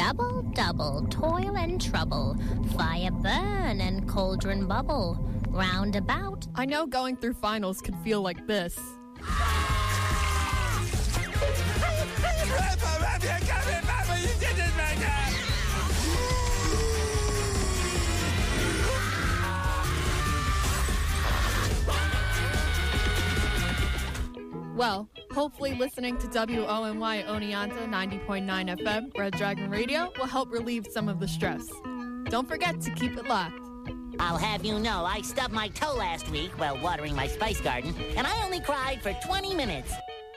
Double, double, toil and trouble, fire burn and cauldron bubble, roundabout. I know going through finals can feel like this. Well, hopefully listening to WONY Oneonta 90.9 FM, Red Dragon Radio, will help relieve some of the stress. Don't forget to keep it locked. I'll have you know, I stubbed my toe last week while watering my spice garden, and I only cried for 20 minutes.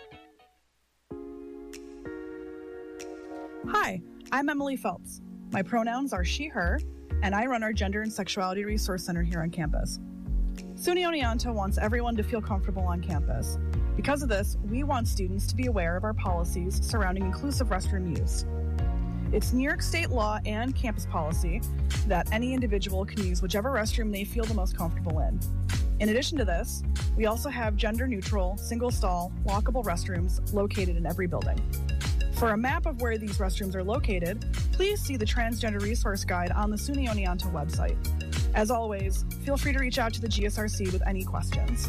Hi, I'm Emily Phelps. My pronouns are she, her, and I run our Gender and Sexuality Resource Center here on campus. SUNY Oneonta wants everyone to feel comfortable on campus. Because of this, we want students to be aware of our policies surrounding inclusive restroom use. It's New York State law and campus policy that any individual can use whichever restroom they feel the most comfortable in. In addition to this, we also have gender-neutral, single-stall, lockable restrooms located in every building. For a map of where these restrooms are located, please see the Transgender Resource Guide on the SUNY Oneonta website. As always, feel free to reach out to the GSRC with any questions.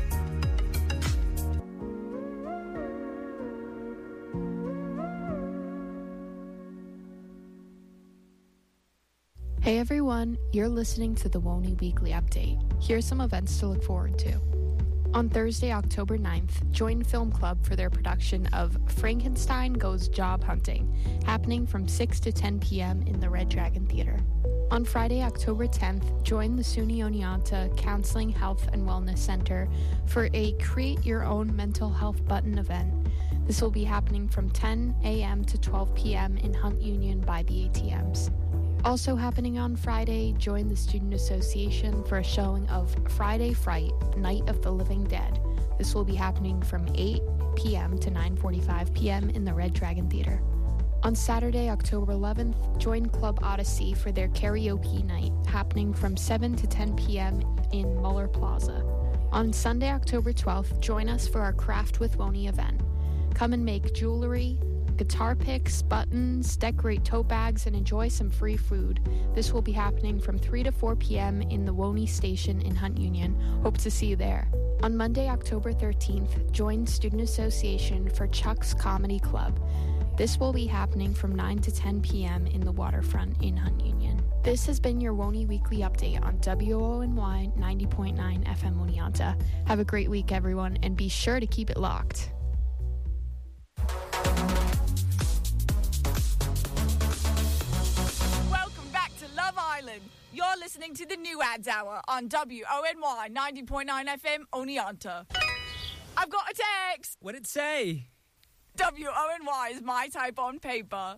Hey everyone, you're listening to the WONY Weekly Update. Here's some events to look forward to. On Thursday, October 9th, join Film Club for their production of Frankenstein Goes Job Hunting, happening from 6 to 10 p.m. in the Red Dragon Theater. On Friday, October 10th, join the SUNY Oneonta Counseling, Health, and Wellness Center for a Create Your Own Mental Health Button event. This will be happening from 10 a.m. to 12 p.m. in Hunt Union by the ATMs. Also happening on Friday, join the Student Association for a showing of Friday Fright, Night of the Living Dead. This will be happening from 8 p.m. to 9:45 p.m. in the Red Dragon Theater. On Saturday, October 11th, join Club Odyssey for their karaoke night, happening from 7 to 10 p.m. in Muller Plaza. On Sunday, October 12th, join us for our Craft with Wony event. Come and make jewelry, guitar picks, buttons, decorate tote bags, and enjoy some free food. This will be happening from 3 to 4 p.m. in the Wony Station in Hunt Union. Hope to see you there. On Monday, October 13th, join Student Association for Chuck's Comedy Club. This will be happening from 9 to 10 p.m. in the Waterfront in Hunt Union. This has been your WONY Weekly Update on WONY 90.9 FM Oneonta. Have a great week, everyone, and be sure to keep it locked. You're listening to the New Ads Hour on WONY 90.9 FM Oneonta. I've got a text. What'd it say? WONY is my type on paper.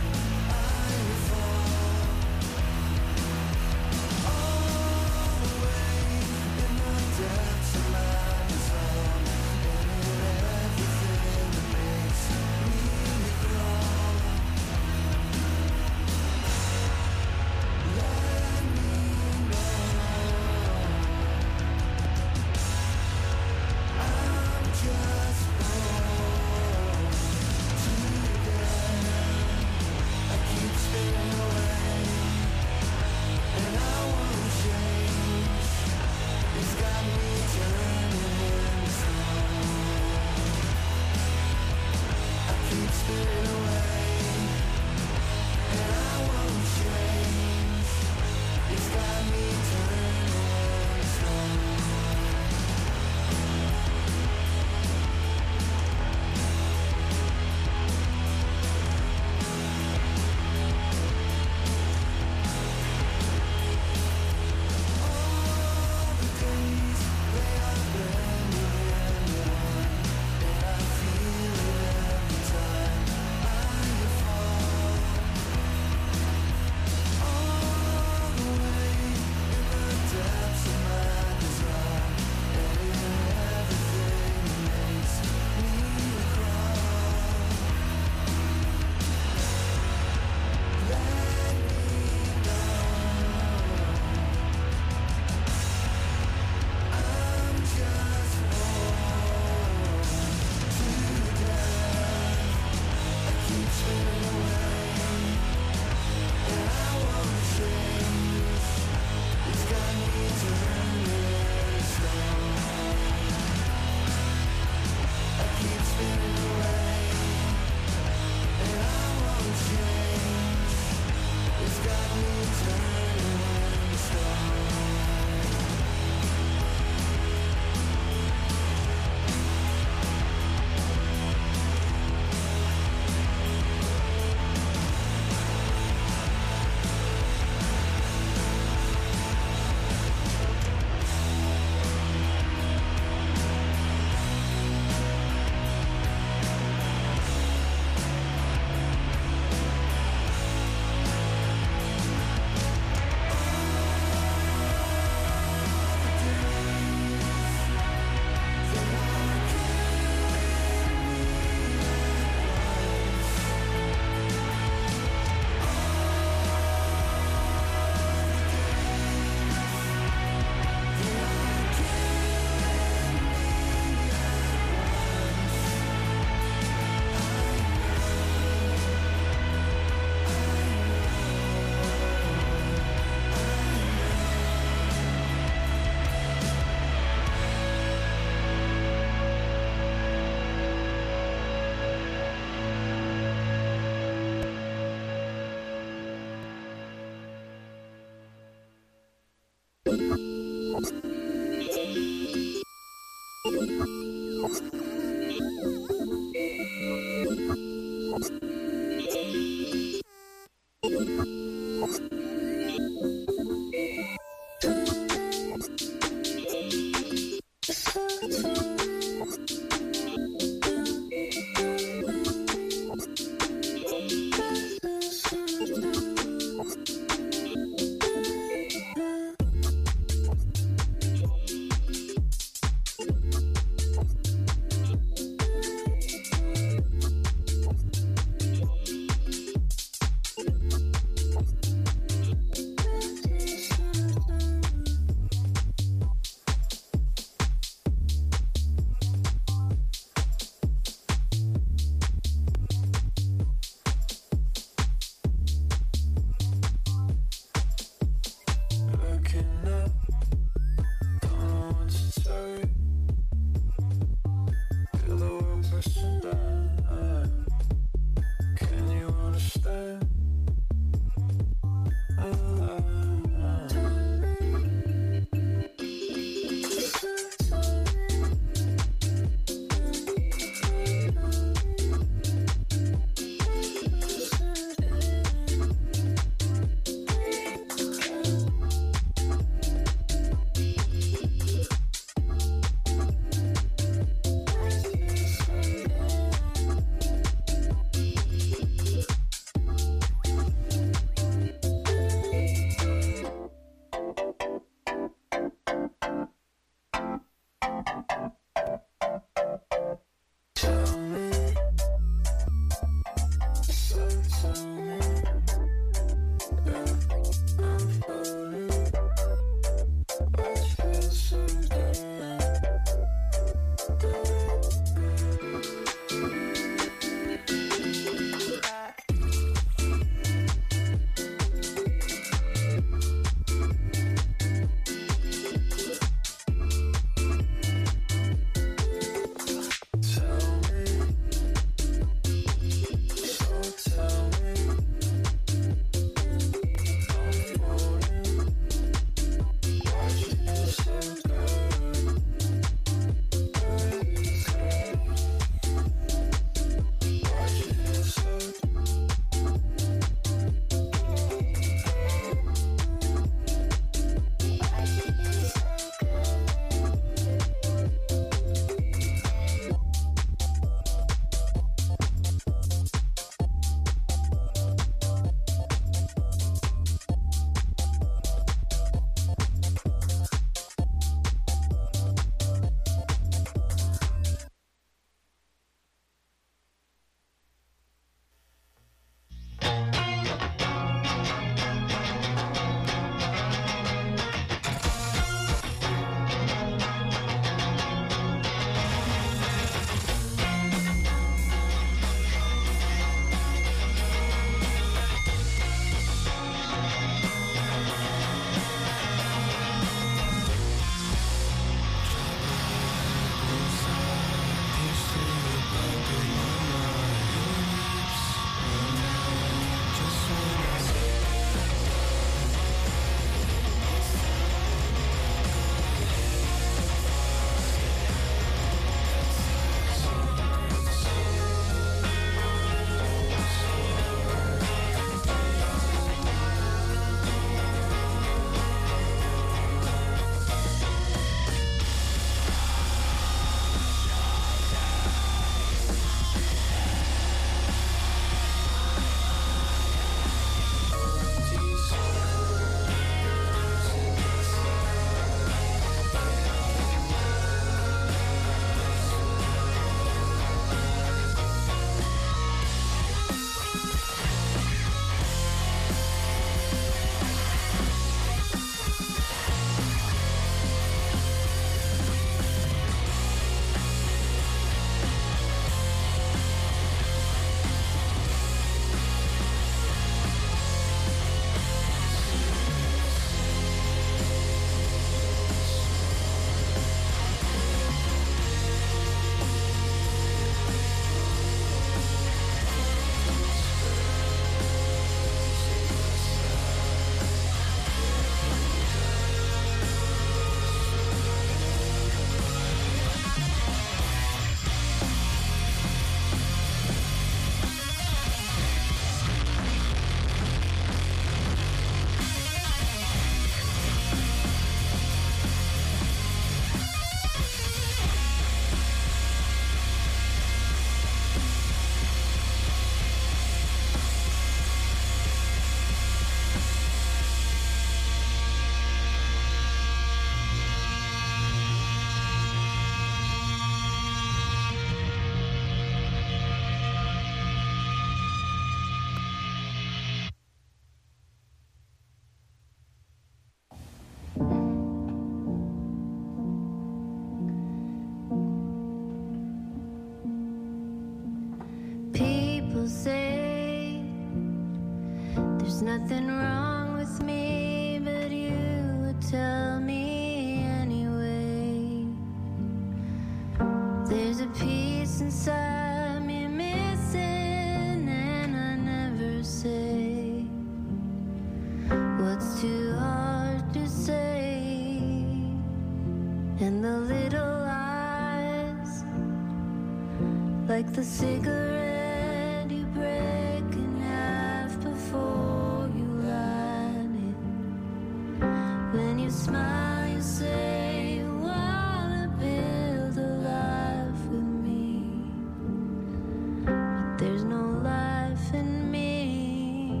say there's nothing wrong with me, but you would tell me anyway. There's a piece inside me missing, and I never say what's too hard to say. And the little eyes, like the cigarette you break in half before you light it. When you smile, you say you wanna build a life with me, but there's no life in me.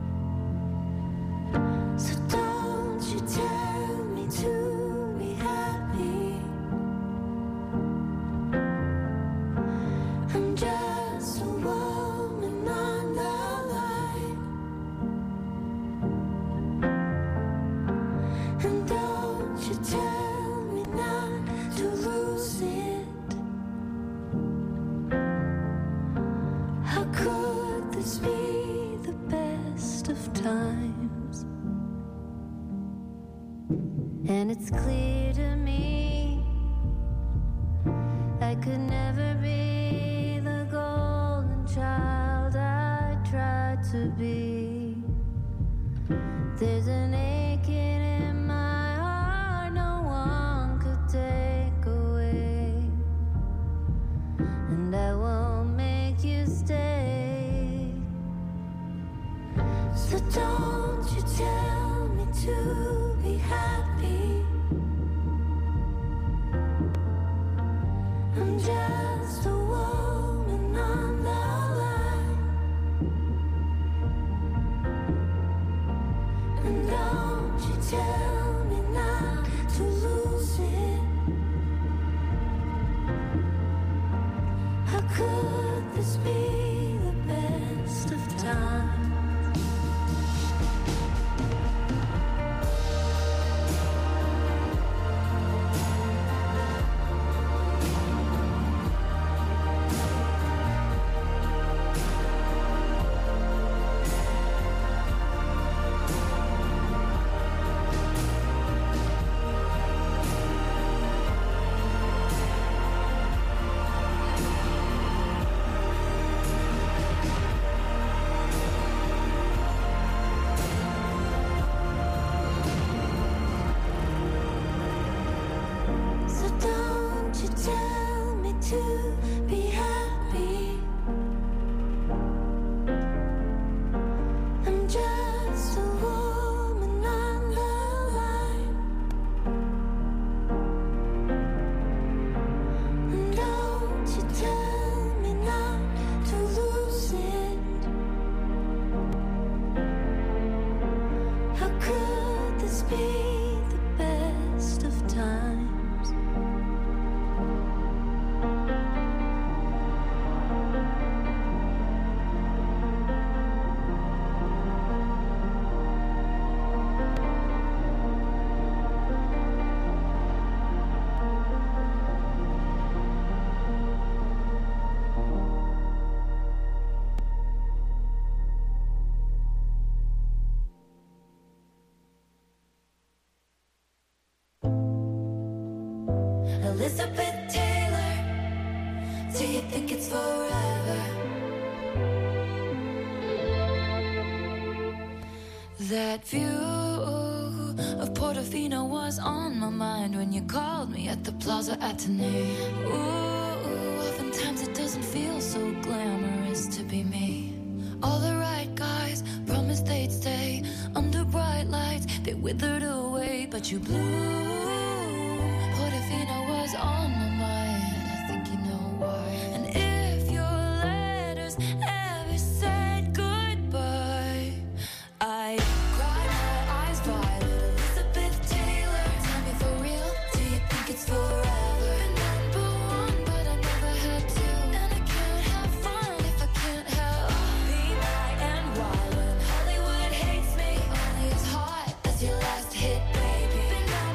So don't you tell me to be happy. I'm just a woman on the line. And don't you tell me not to lose it. How could this be the best of times? And it's clear to me I could never be the golden child I tried to be. There's an aching in my heart no one could take away, and I won't make you stay. So don't you tell me to be happy. I'm just a woman on the line. And don't you tell me not to lose it. How could this be the best of times? So don't you tell me to be happy. I'm just a woman on the line. And don't you tell me not to lose it. How could this be the best of times? Elizabeth Taylor, do you think it's forever? That view of Portofino was on my mind when you called me at the Plaza Athénée. Ooh, oftentimes it doesn't feel so glamorous to be me. All the right guys promised they'd stay under bright lights. They withered away, but you blew. Portofino was on my mind, I think you know why. And if your letters ever said goodbye, I cried my eyes violet. Elizabeth Taylor, tell me for real, do you think it's forever? Number one, but I never had to. And I can't have fun if I can't help be my and wild. When Hollywood hates me, only as hot as your last hit, baby. Been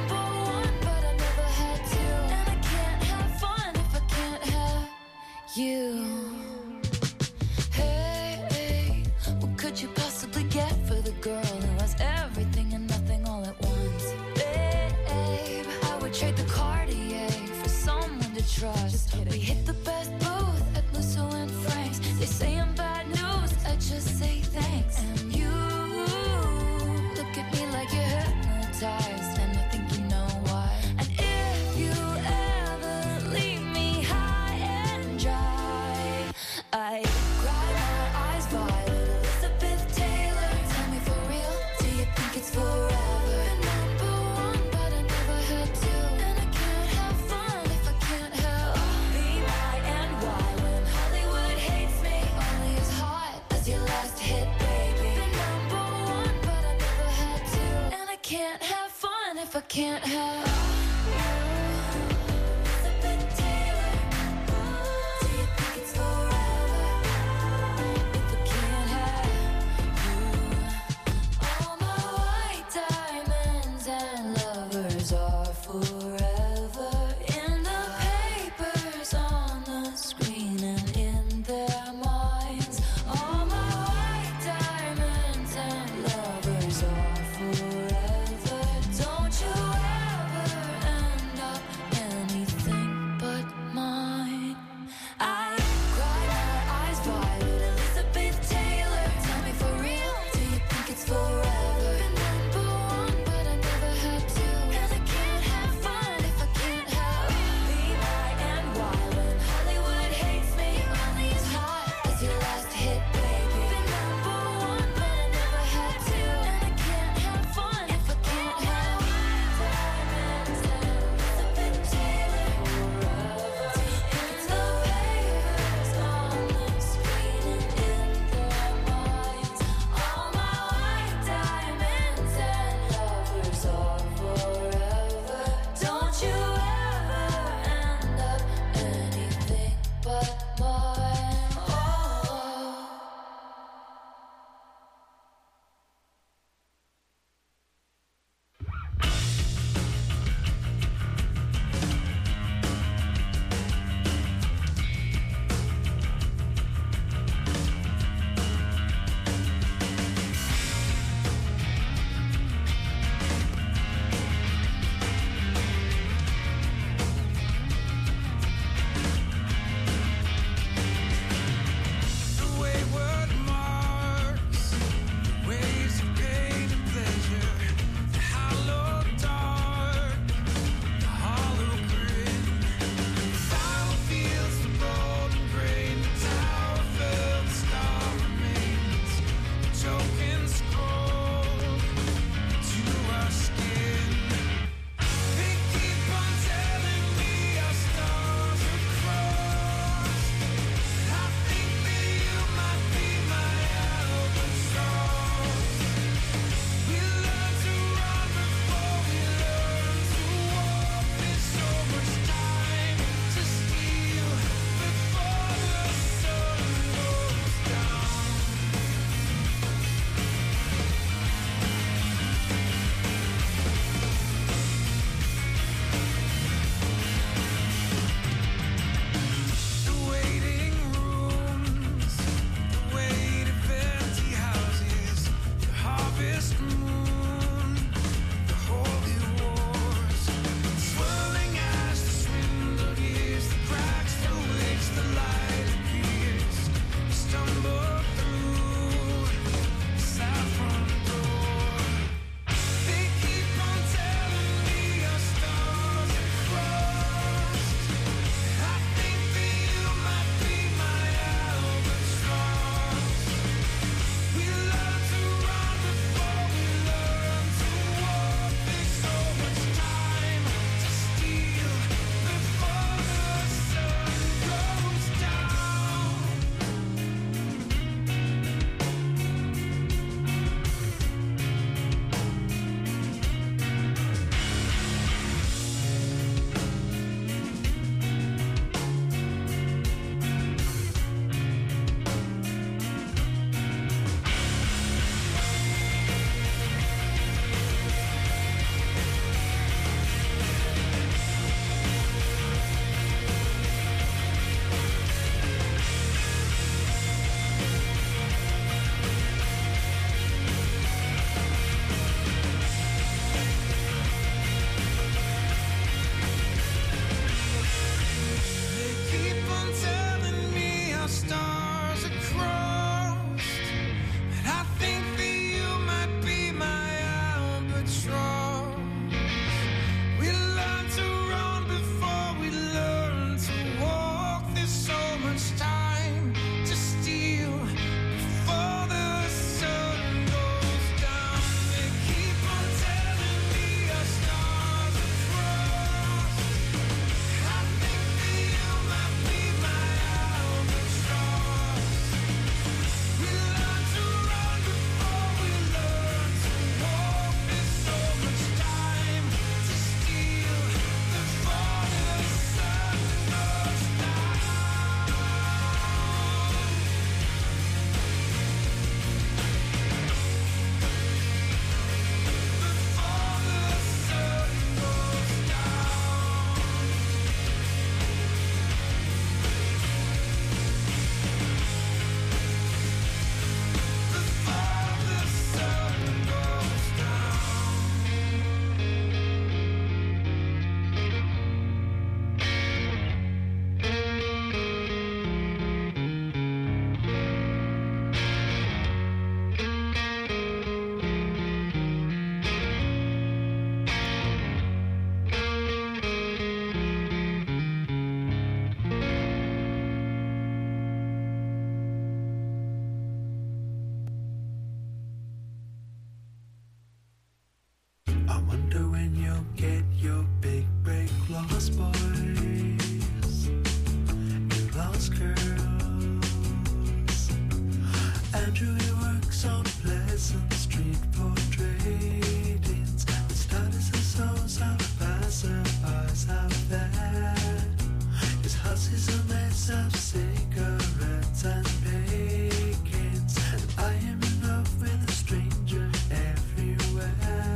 Andrew, he works on Pleasant Street for trade-ins. The studies and souls of passerbys out there. His house is a mess of cigarettes and bacons. And I am in love with a stranger everywhere.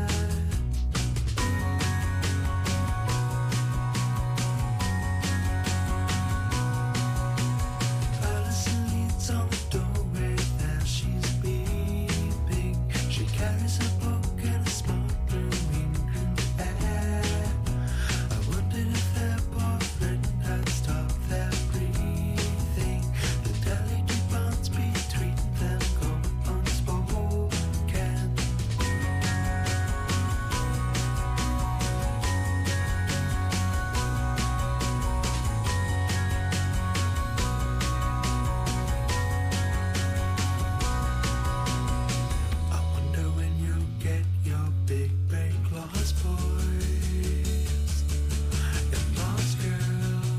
Alison leans on the doorway, there she's beeping. She carries a book and a smart blue ink in the air. I wondered if their boyfriend had stopped their breathing. The delicate bonds between them go unspoken. I wonder when you'll get your big break, lost boys and lost girls.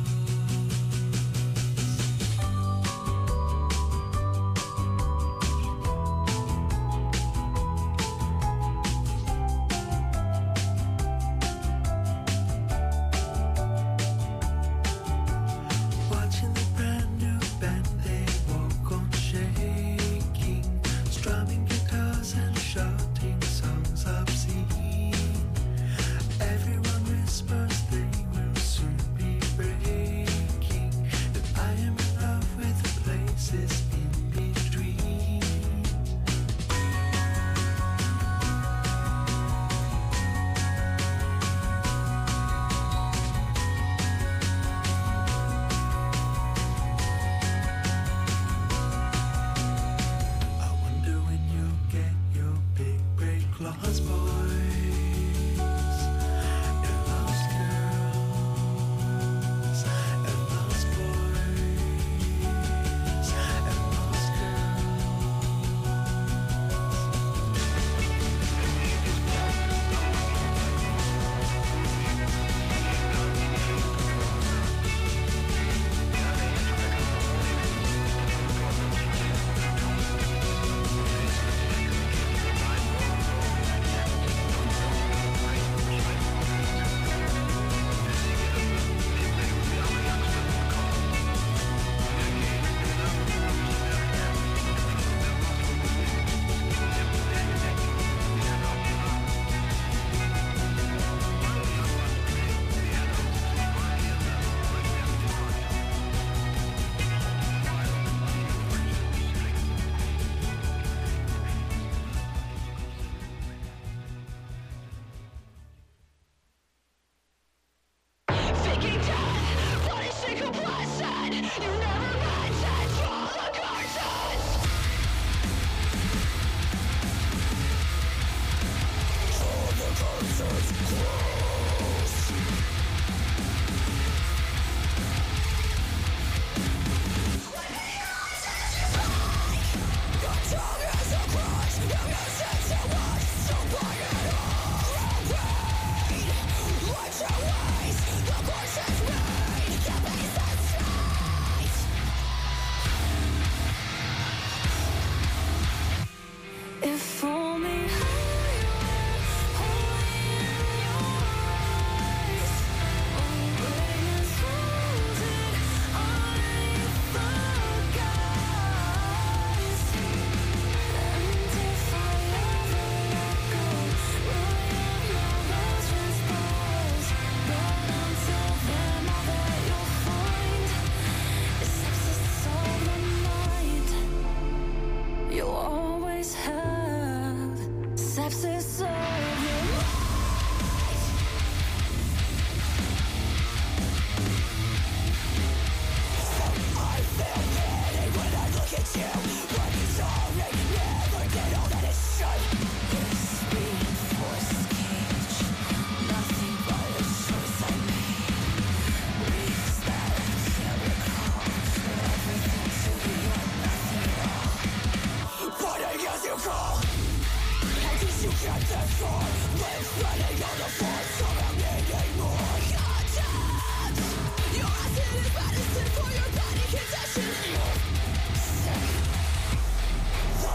Watching the brand new band, they walk on shaking, strumming guitars and shouting songs obscene. Everyone whispers they will soon be breaking, and I am in love with the places in between. I wonder when you'll get your big break, lost boys and lost girls, and lost boys and lost girls. If only I You'll always have sepsis of your life. I feel pity when I look at you, but sorry, never did all that it should. This reinforced cage, nothing but a choice I made. Weeks that I can't recall, for everything to be or nothing at all. What I guess you call I guess you can't afford. Live running on the floor, surrounding anymore. Contact. Your acid is medicine for your body condition. You're sick.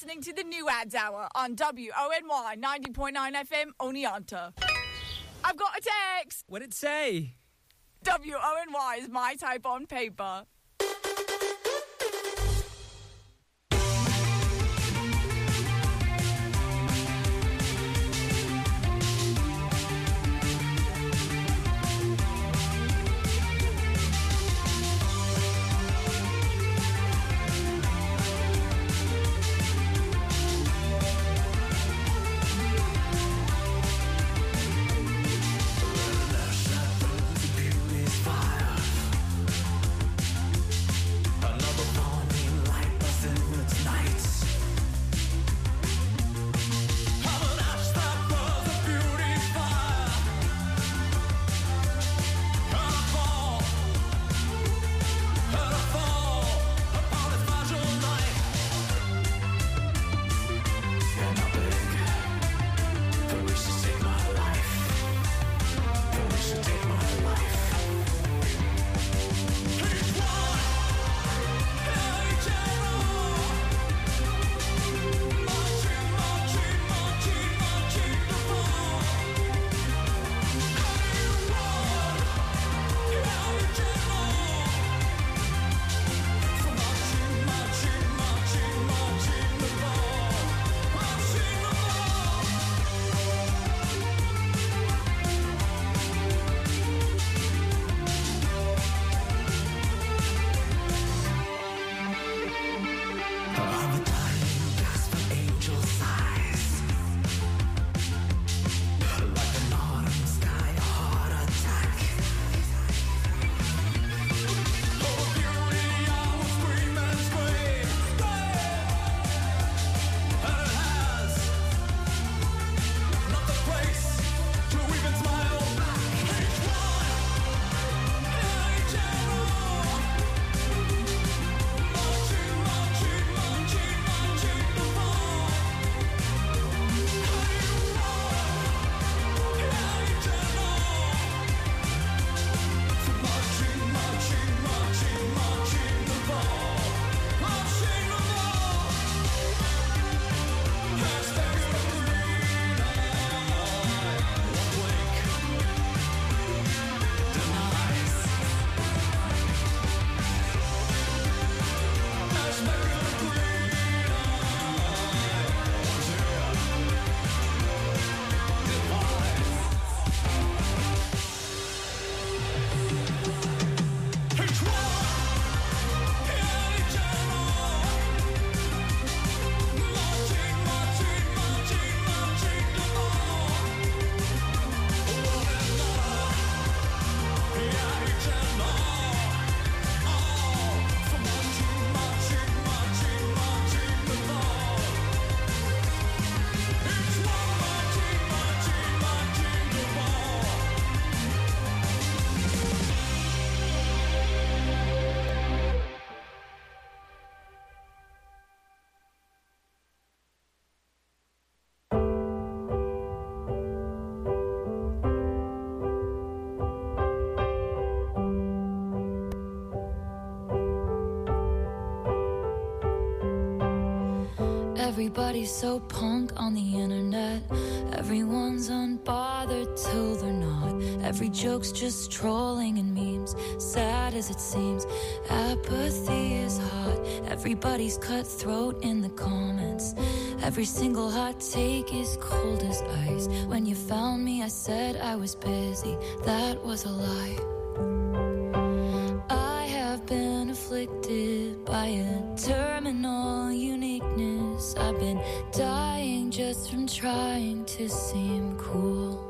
listening to the New Ads Hour on WONY 90.9 FM Oneonta. I've got a text. What'd it say? WONY is my type on paper. Everybody's so punk on the internet. Everyone's unbothered till they're not. Every joke's just trolling and memes. Sad as it seems, apathy is hot. Everybody's cutthroat in the comments. Every single hot take is cold as ice. When you found me, I said I was busy. That was a lie. I have been afflicted by a terminal uniqueness. I've been dying just from trying to seem cool.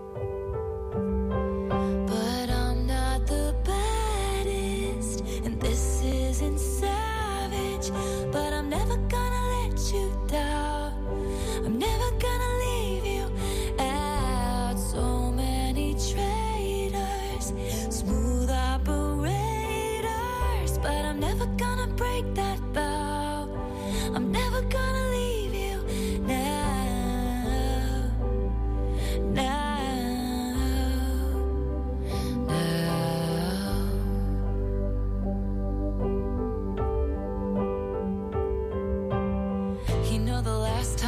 But I'm not the baddest, and this isn't savage. But I'm never gonna let you down. I'm never gonna leave you out. So many traitors, smooth operators, but I'm never gonna break that vow. I'm never gonna leave you now. Now.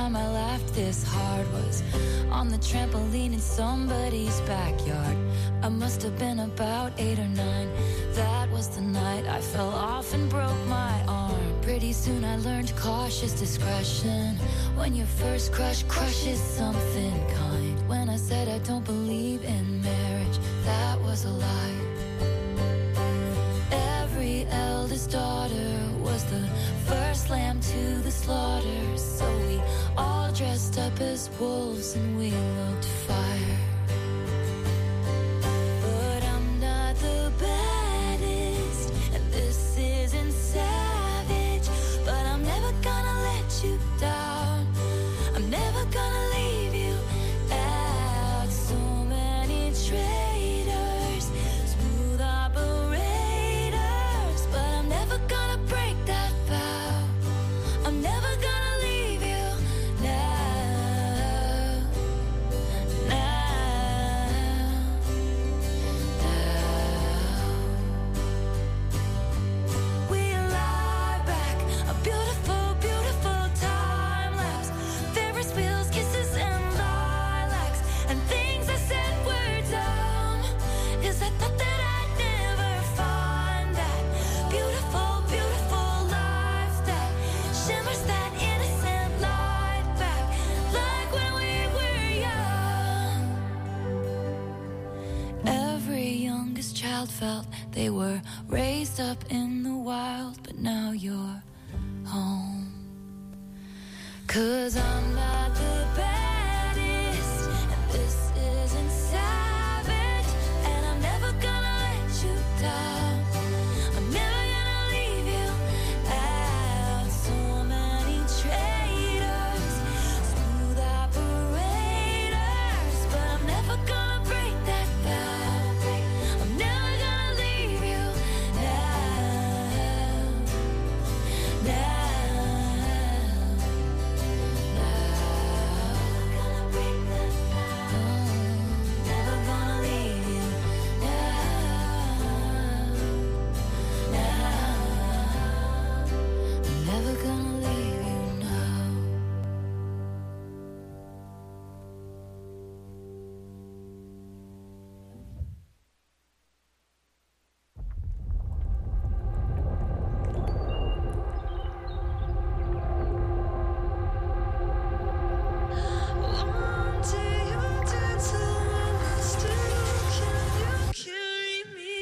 time I laughed this hard was on the trampoline in somebody's backyard. I must have been about 8 or 9. That was the night I fell off and broke my arm. Pretty soon I learned cautious discretion. When your first crush crushes something kind. When I said I don't believe in marriage, that was a lie. Every eldest daughter was the first lamb to the slaughter. So we all dressed up as wolves and we looked fire. But I'm not the baddest, and this isn't savage. But I'm never gonna let you down. I'm never gonna leave you out. So many traitors, smooth operators, but I'm never gonna break that vow. I'm never gonna leave you now. We lie back, a beautiful, beautiful time lapse. Ferris wheels, kisses, and lilacs, and things I said were dumb. 'Cause I thought that I'd never find that beautiful, beautiful life that shimmers that innocent light back, like when we were young. Every youngest child felt they were raised up in the wild, but now you're home. 'Cause I'm not the baddest, and this isn't savage, and I'm never gonna let you down. I'm never gonna leave you out. So many traitors, smooth operators, but I'm never gonna break that vow. I'm never gonna leave you now. Never gonna leave you now. Never gonna leave you now. One day you'll dance alone, but still can you carry me?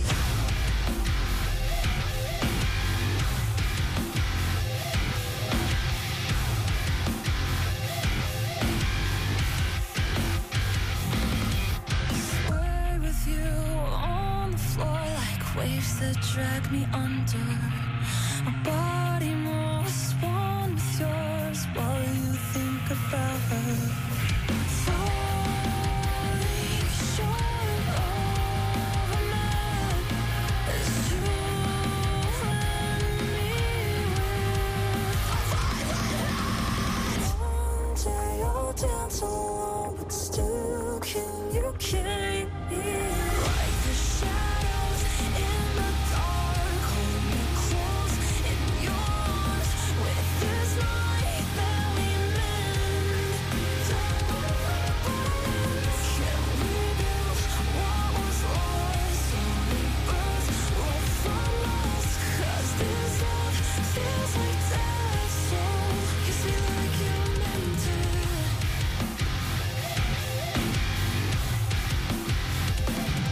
Sway with you on the floor like waves that drag me under. My body moves one with yours while you think about her. Falling short of a man as you and me were. One day you'll dance alone, but still can you carry me? Like the shadows in the dark, hold me close in yours. With this light that we mend, don't can we build what was lost? Only birth right from us. 'Cause this love feels like death, so kiss me like you meant it.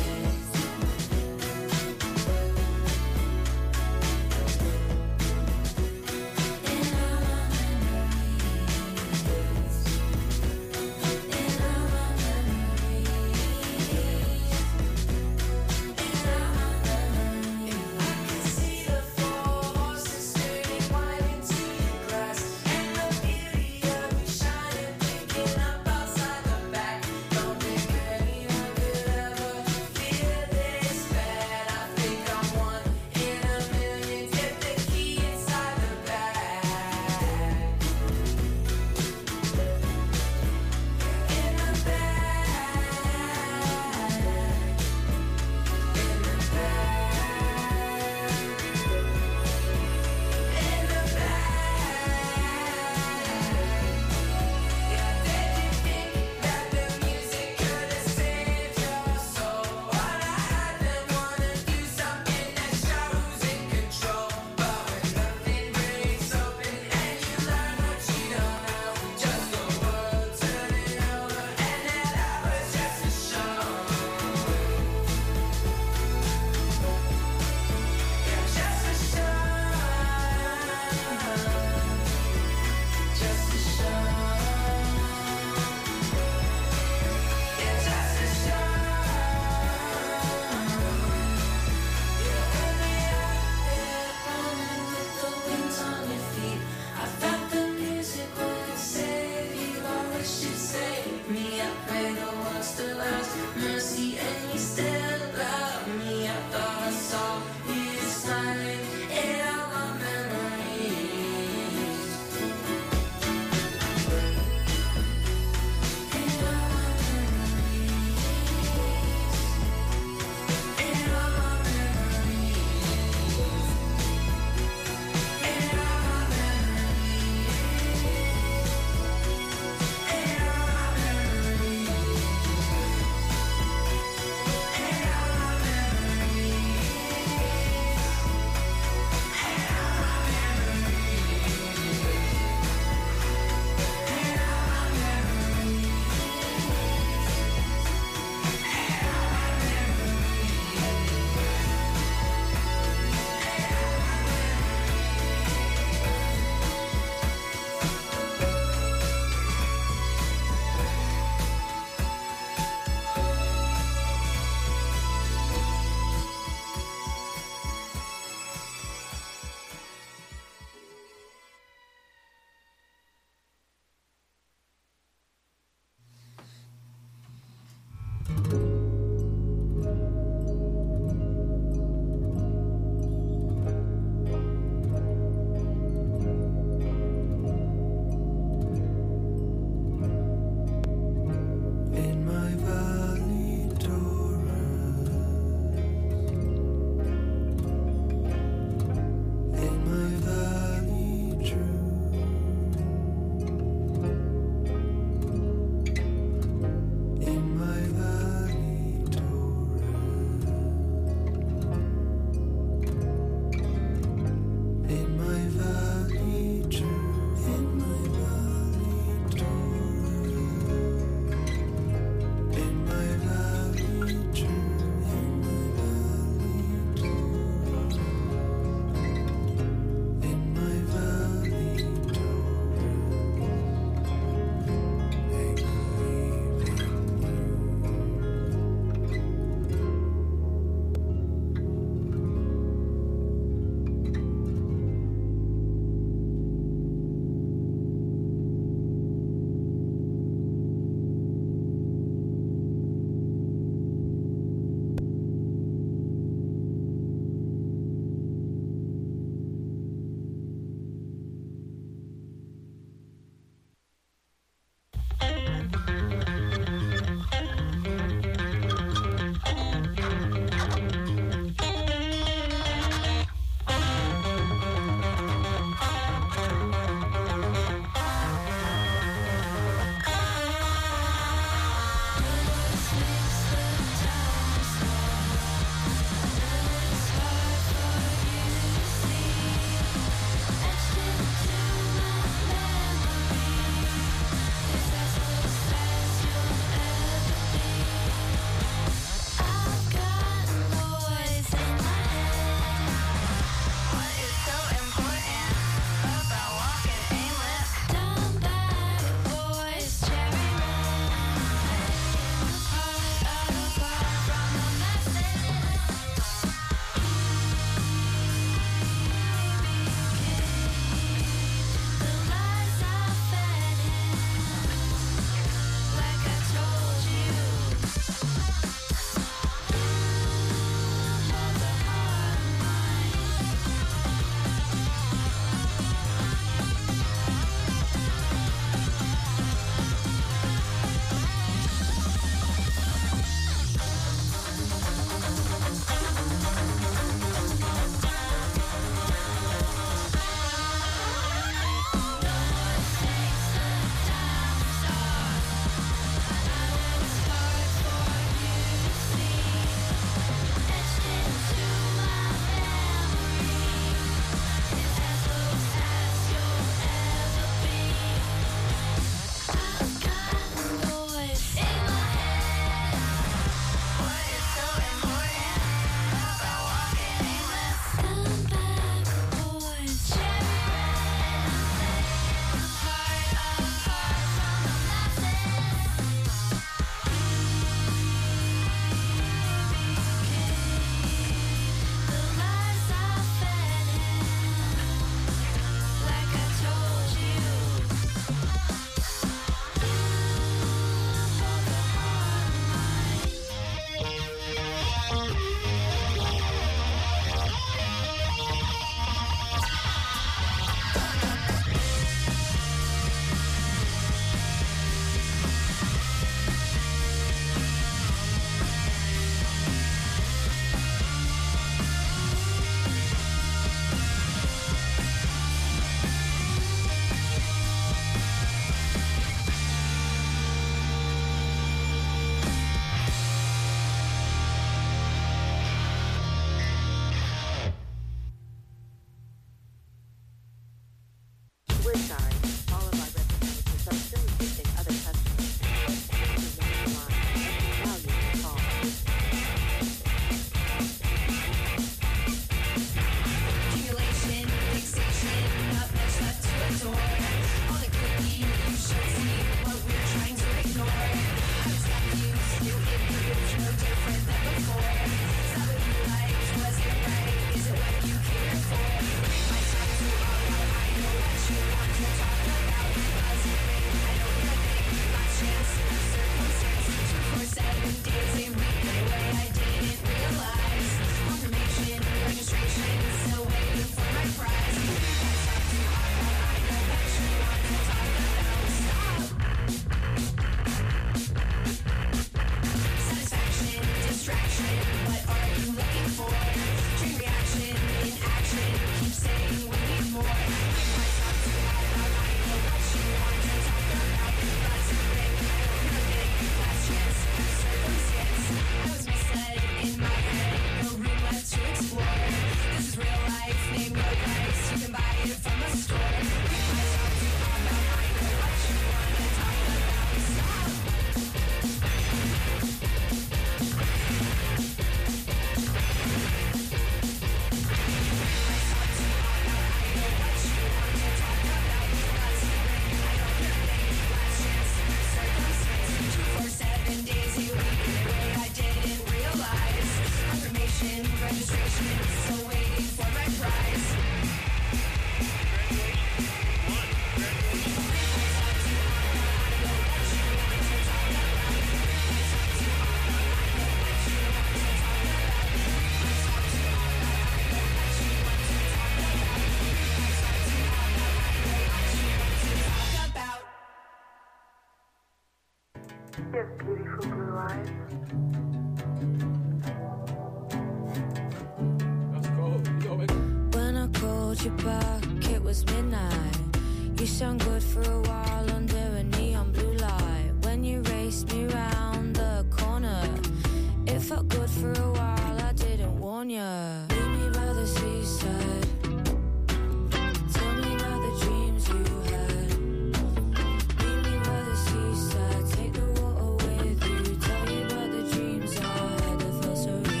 called you back, it was midnight. You sound good for a while under a neon blue light. When you raced me round the corner, it felt good for a while, I didn't warn ya. Meet me by the seaside. Tell me about the dreams you had. Meet me by the seaside. Take the water with you. Tell me about the dreams I had that felt so real.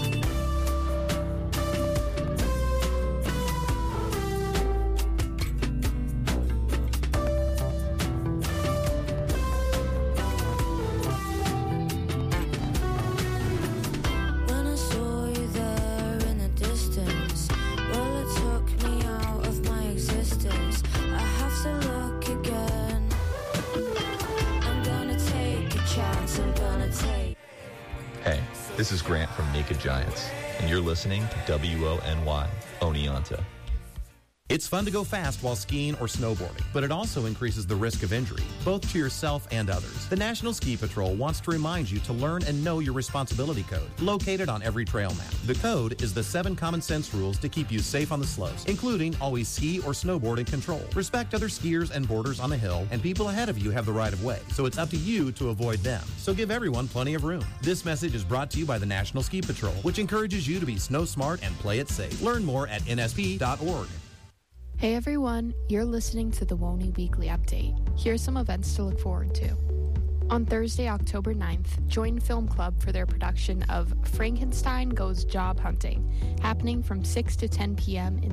When I saw you there in the distance, well, it took me out of my existence. I have to look again. I'm gonna take a chance, I'm gonna take. Hey, this is Grant from Naked Giants, and you're listening to WONY Oneonta. It's fun to go fast while skiing or snowboarding, but it also increases the risk of injury, both to yourself and others. The National Ski Patrol wants to remind you to learn and know your responsibility code, located on every trail map. The code is the 7 common sense rules to keep you safe on the slopes, including always ski or snowboard in control. Respect other skiers and boarders on the hill, and people ahead of you have the right of way, so it's up to you to avoid them. So give everyone plenty of room. This message is brought to you by the National Ski Patrol, which encourages you to be snow smart and play it safe. Learn more at nsp.org. Hey everyone, you're listening to the WONY Weekly Update. Here's some events to look forward to. On Thursday, October 9th, join Film Club for their production of Frankenstein Goes Job Hunting, happening from 6 to 10 p.m. in